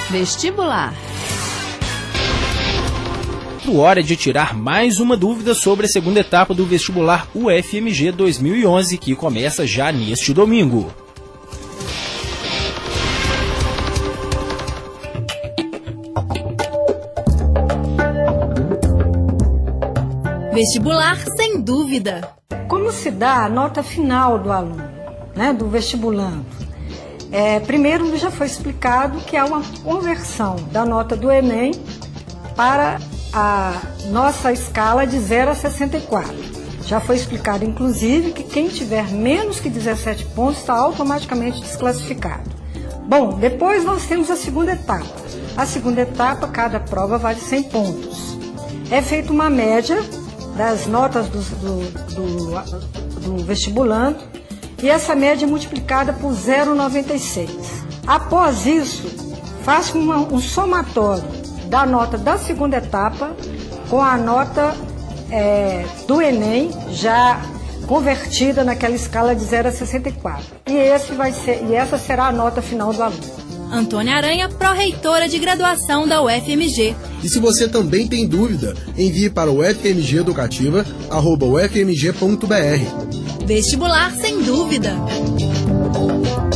Vestibular. Hora de tirar mais uma dúvida sobre a segunda etapa do vestibular UFMG 2011, que começa já neste domingo. Vestibular sem dúvida. Como se dá a nota final do aluno, né, do vestibulando? Primeiro, já foi explicado que há uma conversão da nota do Enem para a nossa escala de 0 a 64. Já foi explicado, inclusive, que quem tiver menos que 17 pontos está automaticamente desclassificado. Bom, depois nós temos a segunda etapa. A segunda etapa, cada prova vale 100 pontos. É feita uma média das notas do vestibulando e essa média é multiplicada por 0,96. Após isso, faça um somatório da nota da segunda etapa com a nota do Enem já convertida naquela escala de 0 a 64. E essa será a nota final do aluno. Antônia Aranha, pró-reitora de graduação da UFMG. E se você também tem dúvida, envie para o ufmgeducativa@ufmg.br. Vestibular sem dúvida.